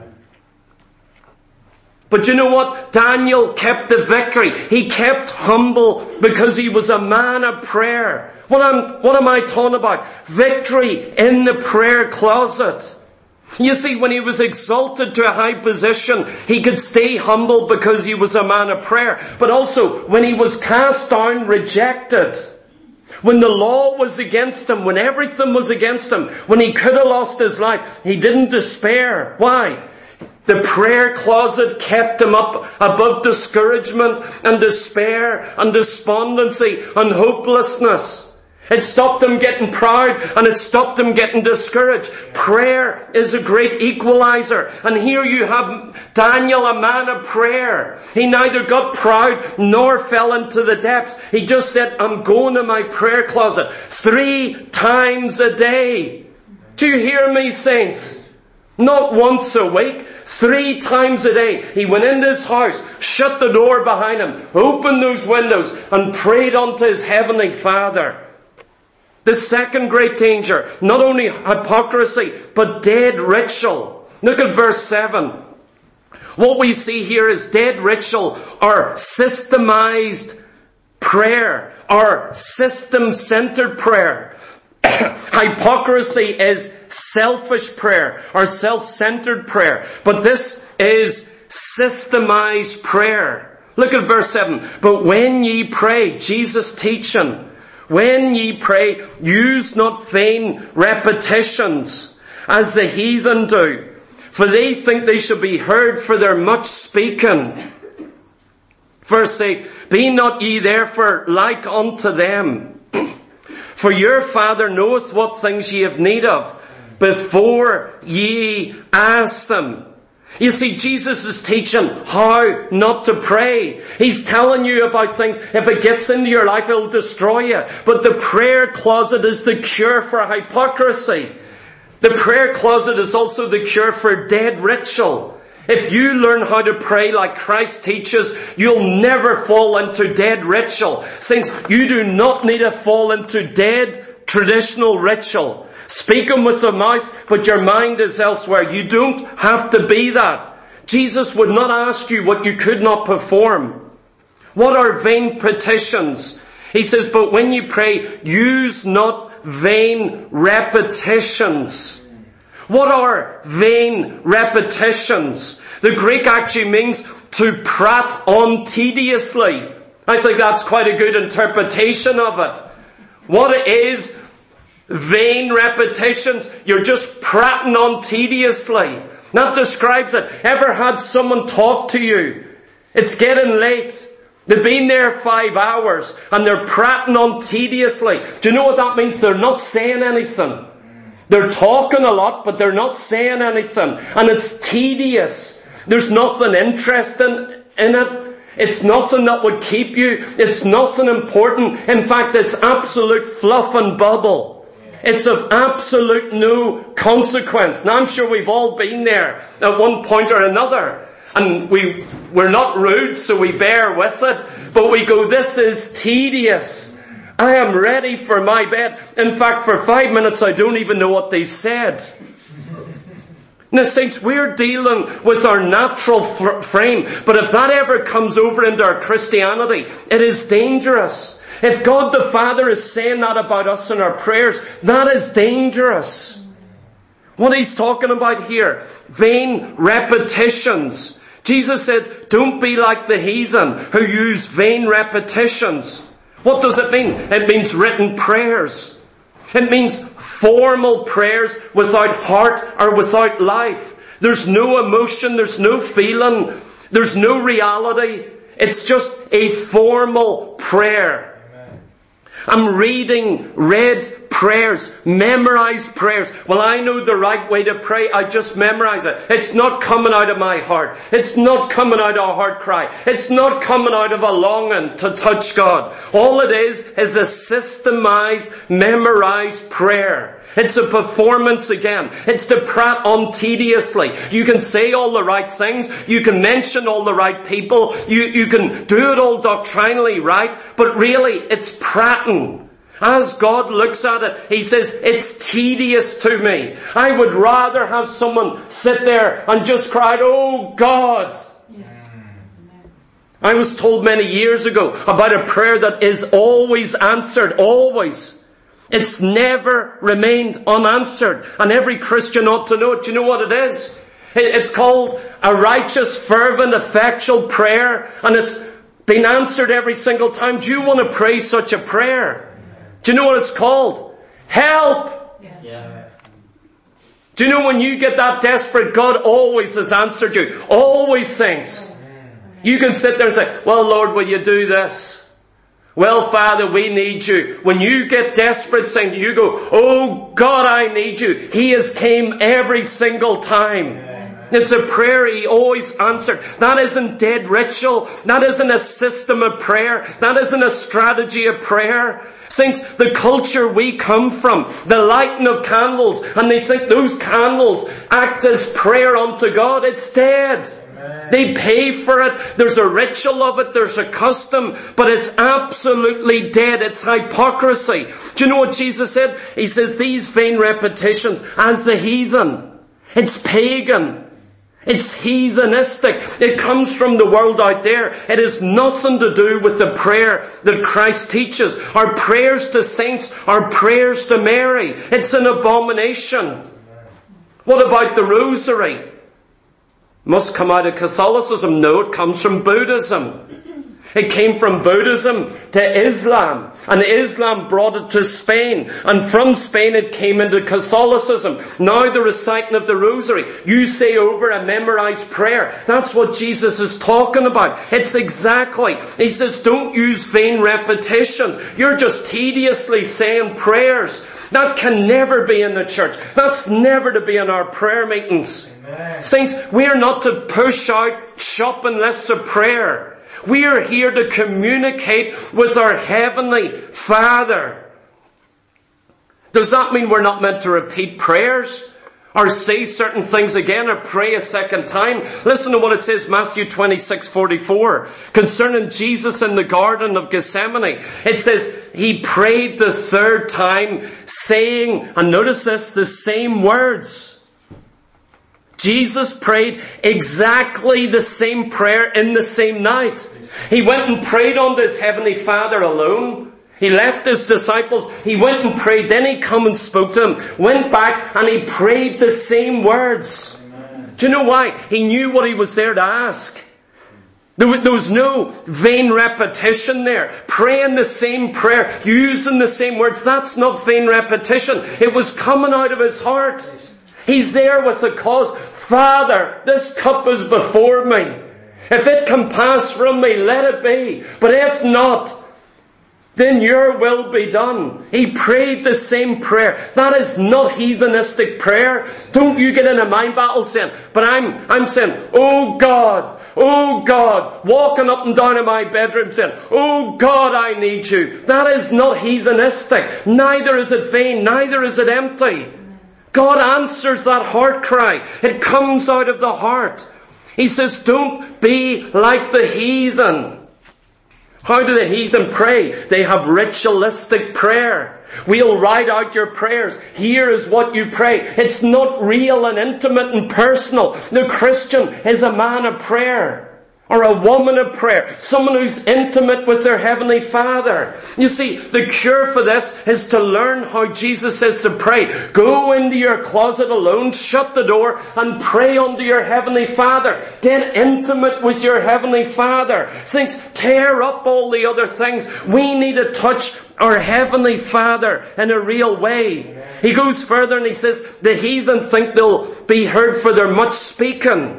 But you know what? Daniel kept the victory. He kept humble because he was a man of prayer. What am I talking about? Victory in the prayer closet. You see, when he was exalted to a high position, he could stay humble because he was a man of prayer. But also, when he was cast down, rejected, when the law was against him, when everything was against him, when he could have lost his life, he didn't despair. Why? The prayer closet kept him up above discouragement and despair and despondency and hopelessness. It stopped him getting proud and it stopped him getting discouraged. Prayer is a great equalizer. And here you have Daniel, a man of prayer. He neither got proud nor fell into the depths. He just said, I'm going to my prayer closet 3 times a day. Do you hear me, saints? Not once a week. 3 times a day. He went into his house, shut the door behind him, opened those windows and prayed unto his heavenly Father. The second great danger, not only hypocrisy, but dead ritual. Look at verse 7. What we see here is dead ritual, or systemized prayer, or system-centered prayer. Hypocrisy is selfish prayer, or self-centered prayer. But this is systemized prayer. Look at verse 7. But when ye pray, Jesus teaching, when ye pray, use not vain repetitions, as the heathen do, for they think they shall be heard for their much speaking. Verse 8, be not ye therefore like unto them, for your Father knoweth what things ye have need of, before ye ask them. You see, Jesus is teaching how not to pray. He's telling you about things. If it gets into your life, it'll destroy you. But the prayer closet is the cure for hypocrisy. The prayer closet is also the cure for dead ritual. If you learn how to pray like Christ teaches, you'll never fall into dead ritual. Saints, you do not need to fall into dead traditional ritual. Speaking with the mouth, but your mind is elsewhere. You don't have to be that. Jesus would not ask you what you could not perform. What are vain petitions? He says, but when you pray, use not vain repetitions. What are vain repetitions? The Greek actually means to prat on tediously. I think that's quite a good interpretation of it. What it is, vain repetitions, you're just prattling on tediously. That describes it. Ever had someone talk to you? It's getting late. They've been there 5 hours and they're prattling on tediously. Do you know what that means? They're not saying anything. They're talking a lot, but they're not saying anything. And it's tedious. There's nothing interesting in it. It's nothing that would keep you. It's nothing important. In fact, it's absolute fluff and bubble. It's of absolute no consequence. Now I'm sure we've all been there at one point or another. And we're not rude, so we bear with it. But we go, this is tedious. I am ready for my bed. In fact, for 5 minutes I don't even know what they've said. Now, saints, we're dealing with our natural frame. But if that ever comes over into our Christianity, it is dangerous. If God the Father is saying that about us in our prayers, that is dangerous. What he's talking about here, vain repetitions. Jesus said, don't be like the heathen who use vain repetitions. What does it mean? It means written prayers. It means formal prayers without heart or without life. There's no emotion, there's no feeling, there's no reality. It's just a formal prayer. I'm reading read prayers, memorized prayers. Well, I know the right way to pray. I just memorize it. It's not coming out of my heart. It's not coming out of a heart cry. It's not coming out of a longing to touch God. All it is a systemized, memorized prayer. It's a performance again. It's to prat on tediously. You can say all the right things. You can mention all the right people. You can do it all doctrinally right. But really, it's prating. As God looks at it, He says, it's tedious to me. I would rather have someone sit there and just cry, oh God. I was told many years ago about a prayer that is always answered, always. It's never remained unanswered. And every Christian ought to know it. Do you know what it is? It's called a righteous, fervent, effectual prayer. And it's been answered every single time. Do you want to pray such a prayer? Do you know what it's called? Help! Yeah. Do you know when you get that desperate, God always has answered you. Always things. You can sit there and say, well, Lord, will you do this? Well, Father, we need you. When you get desperate, saying, you go, oh God, I need you. He has came every single time. It's a prayer He always answered. That isn't dead ritual. That isn't a system of prayer. That isn't a strategy of prayer. Saints, the culture we come from, the lighting of candles, and they think those candles act as prayer unto God. It's dead. They pay for it. There's a ritual of it. There's a custom. But it's absolutely dead. It's hypocrisy. Do you know what Jesus said? He says, these vain repetitions as the heathen. It's pagan. It's heathenistic. It comes from the world out there. It has nothing to do with the prayer that Christ teaches. Our prayers to saints, our prayers to Mary. It's an abomination. What about the rosary? Must come out of Catholicism? No, it comes from Buddhism. It came from Buddhism to Islam, and Islam brought it to Spain, and from Spain it came into Catholicism. Now the reciting of the rosary, you say over a memorized prayer. That's what Jesus is talking about. It's exactly, He says, don't use vain repetitions. You're just tediously saying prayers. That can never be in the church. That's never to be in our prayer meetings. Amen. Saints, we are not to push out shopping lists of prayer. We are here to communicate with our Heavenly Father. Does that mean we're not meant to repeat prayers? Or say certain things again, or pray a second time? Listen to what it says, Matthew 26:44. Concerning Jesus in the Garden of Gethsemane. It says, He prayed the third time, saying, and notice this, the same words. Jesus prayed exactly the same prayer in the same night. He went and prayed unto His Heavenly Father alone. He left His disciples. He went and prayed. Then He come and spoke to them. Went back and He prayed the same words. Amen. Do you know why? He knew what He was there to ask. There was no vain repetition there. Praying the same prayer, using the same words. That's not vain repetition. It was coming out of His heart. He's there with the cause. Father, this cup is before me. If it can pass from me, let it be. But if not, then your will be done. He prayed the same prayer. That is not heathenistic prayer. Don't you get in a mind battle saying, but I'm saying, oh God, walking up and down in my bedroom saying, oh God, I need you. That is not heathenistic. Neither is it vain, neither is it empty. God answers that heart cry. It comes out of the heart. He says, don't be like the heathen. How do the heathen pray? They have ritualistic prayer. We'll write out your prayers. Here is what you pray. It's not real and intimate and personal. The Christian is a man of prayer. Or a woman of prayer. Someone who's intimate with their Heavenly Father. You see, the cure for this is to learn how Jesus says to pray. Go into your closet alone, shut the door, and pray unto your Heavenly Father. Get intimate with your Heavenly Father. Saints, tear up all the other things. We need to touch our Heavenly Father in a real way. He goes further and he says, the heathen think they'll be heard for their much speaking.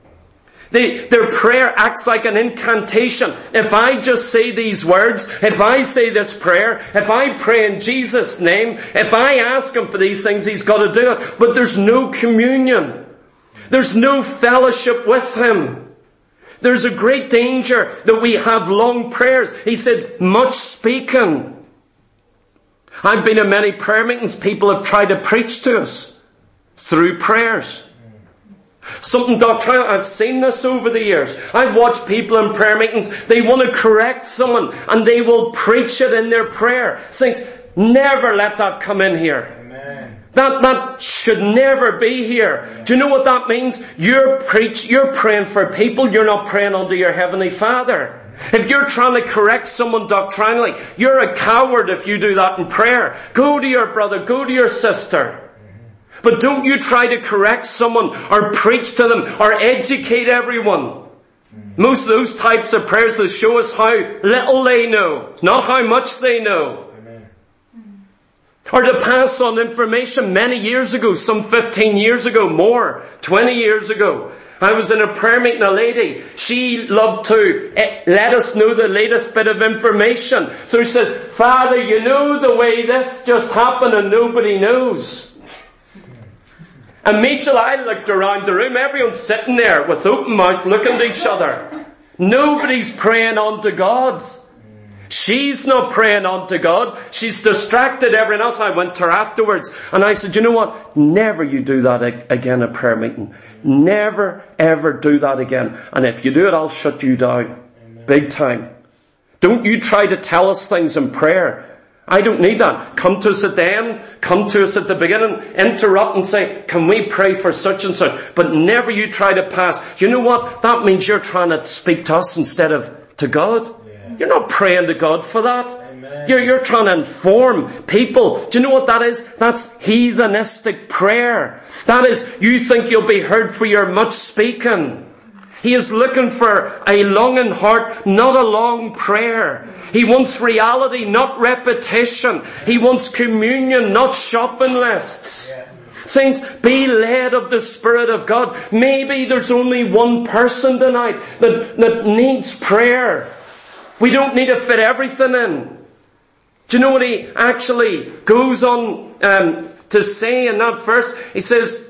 Their prayer acts like an incantation. If I just say these words, if I say this prayer, if I pray in Jesus' name, if I ask Him for these things, He's got to do it. But there's no communion. There's no fellowship with Him. There's a great danger that we have long prayers. He said, much speaking. I've been in many prayer meetings. People have tried to preach to us through prayers. Something doctrinal. I've seen this over the years. I've watched people in prayer meetings. They want to correct someone and they will preach it in their prayer. Saints, never let that come in here. Amen. That should never be here. Do you know what that means? You're praying for people. You're not praying unto your Heavenly Father. If you're trying to correct someone doctrinally, you're a coward if you do that in prayer. Go to your brother, go to your sister. But don't you try to correct someone or preach to them or educate everyone. Most of those types of prayers will show us how little they know, not how much they know. Or to pass on information. Many years ago, some 15 years ago, more, 20 years ago, I was in a prayer meeting, a lady, she loved to let us know the latest bit of information. So she says, Father, you know the way this just happened and nobody knows. Immediately I looked around the room, everyone's sitting there with open mouth looking at each other. Nobody's praying unto God. She's not praying unto God. She's distracted everyone else. I went to her afterwards and I said, you know what? Never you do that again at a prayer meeting. Never ever do that again. And if you do it, I'll shut you down. Amen. Big time. Don't you try to tell us things in prayer. I don't need that. Come to us at the end. Come to us at the beginning. Interrupt and say, can we pray for such and such? But never you try to pass. You know what? That means you're trying to speak to us instead of to God. Yeah. You're not praying to God for that. Amen. You're trying to inform people. Do you know what that is? That's heathenistic prayer. That is, you think you'll be heard for your much speaking. He is looking for a longing heart, not a long prayer. He wants reality, not repetition. He wants communion, not shopping lists. Yeah. Saints, be led of the Spirit of God. Maybe there's only one person tonight that needs prayer. We don't need to fit everything in. Do you know what he actually goes on to say in that verse? He says,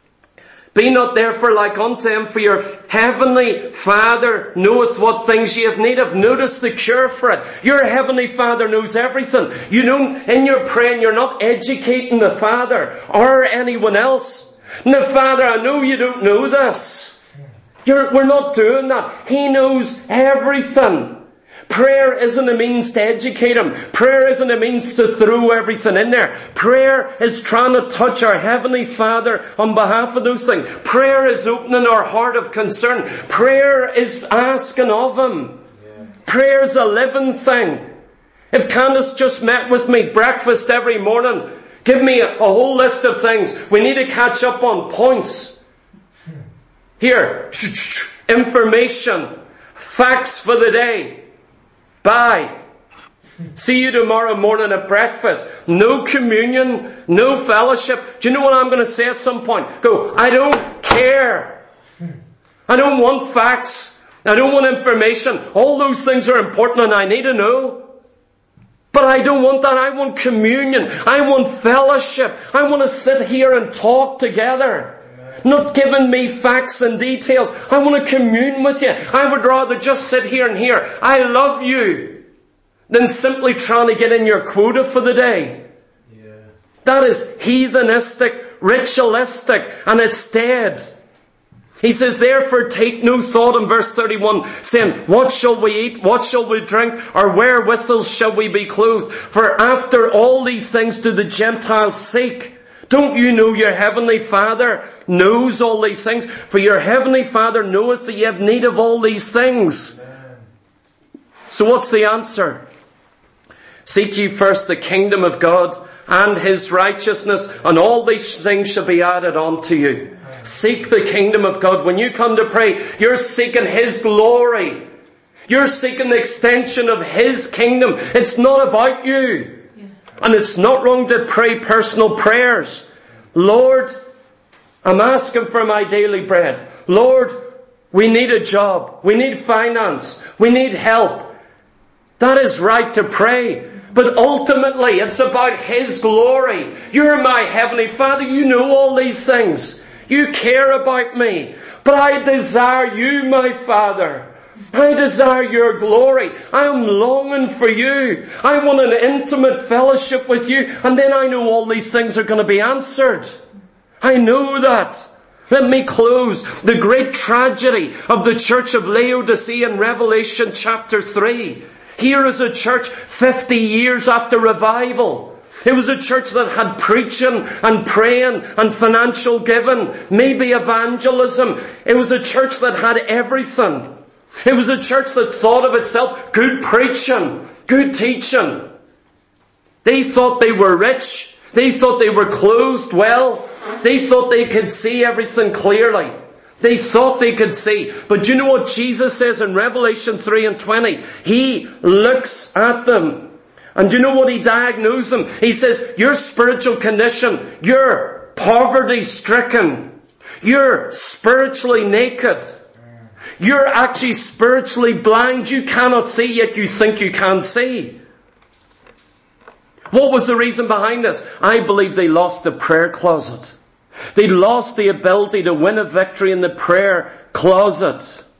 be not therefore like unto him, for your heavenly Father knoweth what things ye have need of. Notice the cure for it. Your heavenly Father knows everything. You know, in your praying, you're not educating the Father or anyone else. Now, Father, I know you don't know this. We're not doing that. He knows everything. Prayer isn't a means to educate him. Prayer isn't a means to throw everything in there. Prayer is trying to touch our Heavenly Father on behalf of those things. Prayer is opening our heart of concern. Prayer is asking of him. Yeah. Prayer is a living thing. If Candace just met with me breakfast every morning, give me a whole list of things. We need to catch up on points. Here, information, facts for the day. Bye. See you tomorrow morning at breakfast. No communion, no fellowship. Do you know what I'm going to say at some point? Go, I don't care. I don't want facts. I don't want information. All those things are important and I need to know. But I don't want that. I want communion. I want fellowship. I want to sit here and talk together. Not giving me facts and details. I want to commune with you. I would rather just sit here and hear, I love you, than simply trying to get in your quota for the day. Yeah. That is heathenistic, ritualistic, and it's dead. He says, therefore take no thought in verse 31, saying, what shall we eat? What shall we drink? Or wherewithal shall we be clothed? For after all these things do the Gentiles seek. Don't you know your Heavenly Father knows all these things? For your Heavenly Father knoweth that ye have need of all these things. Amen. So what's the answer? Seek ye first the kingdom of God and his righteousness, and all these things shall be added unto you. Seek the kingdom of God. When you come to pray, you're seeking his glory. You're seeking the extension of his kingdom. It's not about you. And it's not wrong to pray personal prayers. Lord, I'm asking for my daily bread. Lord, we need a job. We need finance. We need help. That is right to pray. But ultimately, it's about his glory. You're my Heavenly Father. You know all these things. You care about me. But I desire you, my Father. I desire your glory. I am longing for you. I want an intimate fellowship with you. And then I know all these things are going to be answered. I know that. Let me close. The great tragedy of the church of Laodicea in Revelation chapter 3. Here is a church 50 years after revival. It was a church that had preaching and praying and financial giving, maybe evangelism. It was a church that had everything. It was a church that thought of itself good preaching, good teaching. They thought they were rich. They thought they were clothed well. They thought they could see everything clearly. They thought they could see. But do you know what Jesus says in Revelation 3:20? He looks at them. And do you know what he diagnosed them? He says, your spiritual condition, you're poverty-stricken. You're spiritually naked. You're actually spiritually blind. You cannot see, yet you think you can see. What was the reason behind this? I believe they lost the prayer closet. They lost the ability to win a victory in the prayer closet.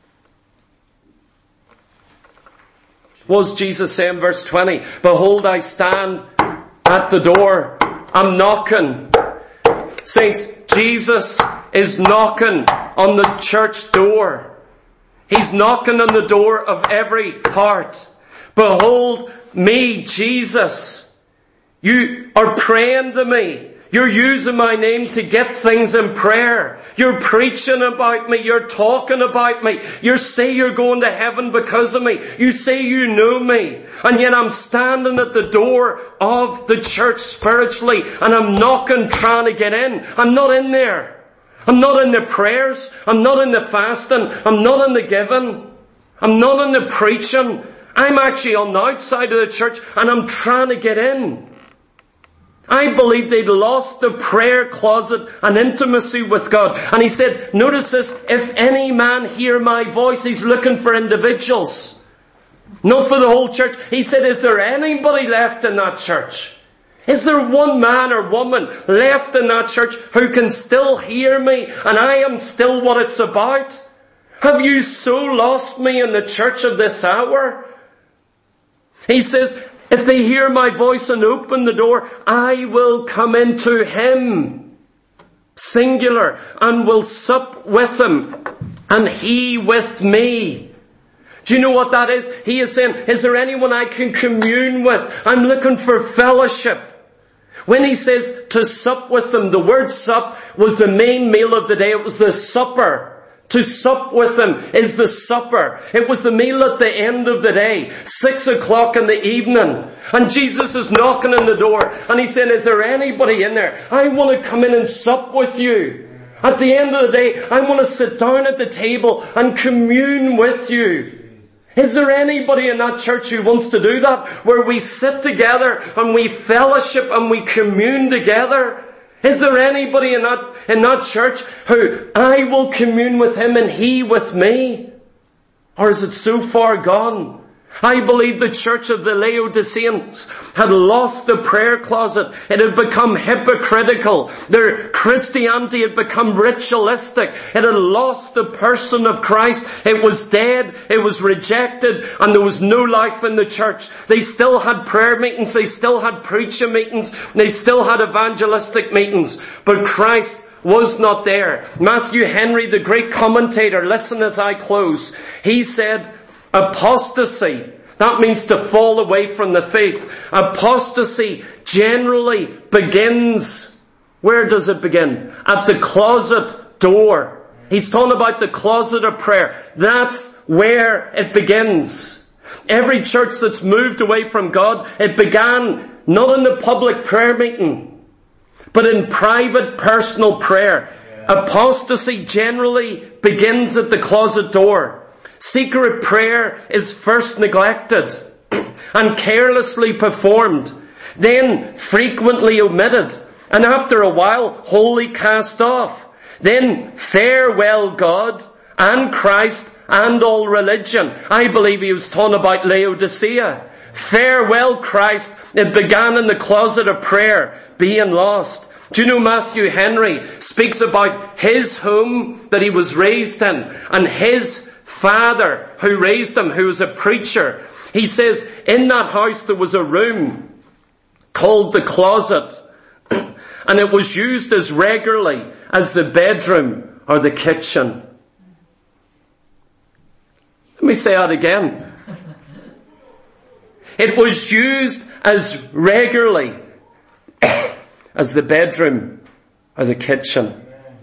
What was Jesus saying, verse 20? Behold, I stand at the door. I'm knocking. Saints, Jesus is knocking on the church door. He's knocking on the door of every heart. Behold me, Jesus. You are praying to me. You're using my name to get things in prayer. You're preaching about me. You're talking about me. You say you're going to heaven because of me. You say you know me. And yet I'm standing at the door of the church spiritually and I'm knocking, trying to get in. I'm not in there. I'm not in the prayers. I'm not in the fasting. I'm not in the giving. I'm not in the preaching. I'm actually on the outside of the church and I'm trying to get in. I believe they'd lost the prayer closet and intimacy with God. And he said, notice this, if any man hear my voice, he's looking for individuals. Not for the whole church. He said, is there anybody left in that church? Is there one man or woman left in that church who can still hear me and I am still what it's about? Have you so lost me in the church of this hour? He says, if they hear my voice and open the door, I will come into him, singular, and will sup with him, and he with me. Do you know what that is? He is saying, is there anyone I can commune with? I'm looking for fellowship. When he says to sup with them, the word sup was the main meal of the day. It was the supper. To sup with him is the supper. It was the meal at the end of the day, 6 o'clock in the evening. And Jesus is knocking on the door and he's saying, is there anybody in there? I want to come in and sup with you. At the end of the day, I want to sit down at the table and commune with you. Is there anybody in that church who wants to do that? Where we sit together and we fellowship and we commune together? Is there anybody in that church who I will commune with him and he with me? Or is it so far gone? I believe the church of the Laodiceans had lost the prayer closet. It had become hypocritical. Their Christianity had become ritualistic. It had lost the person of Christ. It was dead. It was rejected. And there was no life in the church. They still had prayer meetings. They still had preaching meetings. They still had evangelistic meetings. But Christ was not there. Matthew Henry, the great commentator, listen as I close. He said, apostasy, that means to fall away from the faith. Apostasy generally begins, where does it begin? At the closet door. He's talking about the closet of prayer. That's where it begins. Every church that's moved away from God, it began not in the public prayer meeting, but in private personal prayer. Apostasy generally begins at the closet door. Secret prayer is first neglected and carelessly performed, then frequently omitted, and after a while wholly cast off. Then farewell God and Christ and all religion. I believe he was talking about Laodicea. Farewell Christ. It began in the closet of prayer, being lost. Do you know Matthew Henry speaks about his home that he was raised in and his father who raised him, who was a preacher. He says, in that house there was a room called the closet, and it was used as regularly as the bedroom or the kitchen. Let me say that again. It was used as regularly as the bedroom or the kitchen.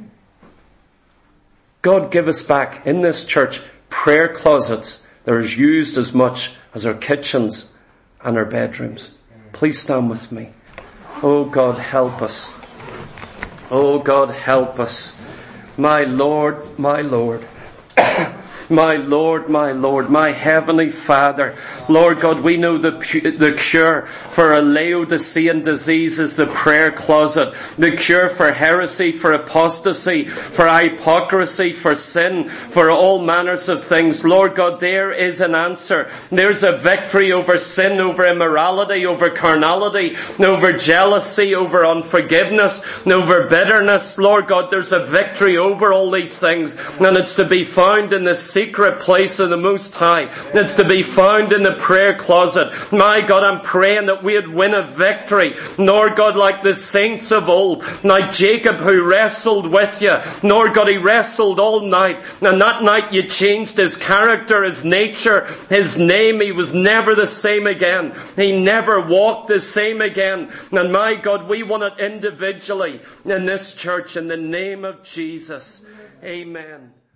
God, give us back in this church prayer closets that are used as much as our kitchens and our bedrooms. Please stand with me. Oh God, help us. Oh God, help us. My Lord, my Lord. My Lord, my Lord, my Heavenly Father. Lord God, we know the cure for a Laodicean disease is the prayer closet. The cure for heresy, for apostasy, for hypocrisy, for sin, for all manners of things. Lord God, there is an answer. There's a victory over sin, over immorality, over carnality, over jealousy, over unforgiveness, over bitterness. Lord God, there's a victory over all these things, and it's to be found in the secret place of the Most High. It's to be found in the prayer closet. My God, I'm praying that we'd win a victory. Lord God, like the saints of old, like Jacob who wrestled with you. Lord God, he wrestled all night, and that night you changed his character, his nature, his name. He was never the same again. He never walked the same again. And my God, we want it individually in this church in the name of Jesus. Amen.